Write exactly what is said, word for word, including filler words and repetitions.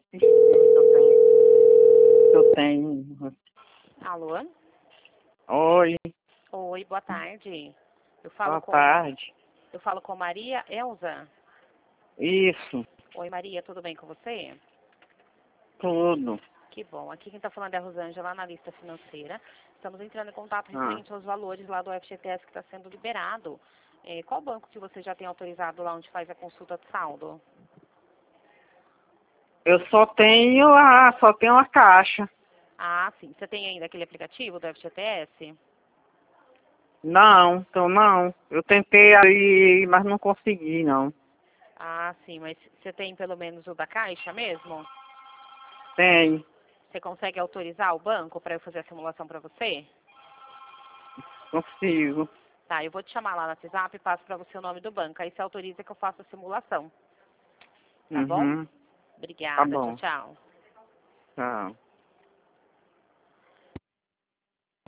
Ixi, eu tenho. Eu tenho. Alô? Oi, Oi, boa tarde. Eu falo boa com tarde. eu falo com Maria Elza. Isso, Oi, Maria, tudo bem com você? tudo. Que bom. Aqui quem está falando é a Rosângela, analista financeira. Estamos entrando em contato Ah, referente aos valores lá do F G T S que está sendo liberado. Eh, qual banco que você já tem autorizado lá onde faz a consulta de saldo? eu só tenho a, só tenho a caixa. Ah, sim. Você tem ainda aquele aplicativo do F G T S? Não, então não. Eu tentei aí, mas não consegui, não. Ah, sim. Mas você tem pelo menos o da Caixa mesmo? Tenho, Você consegue autorizar o banco para eu fazer a simulação para você? consigo. Tá, eu vou te chamar lá no WhatsApp e passo para você o nome do banco. Aí você autoriza que eu faça a simulação. Tá bom? Uhum, tá Obrigada. Tchau, bom. tchau. Tchau.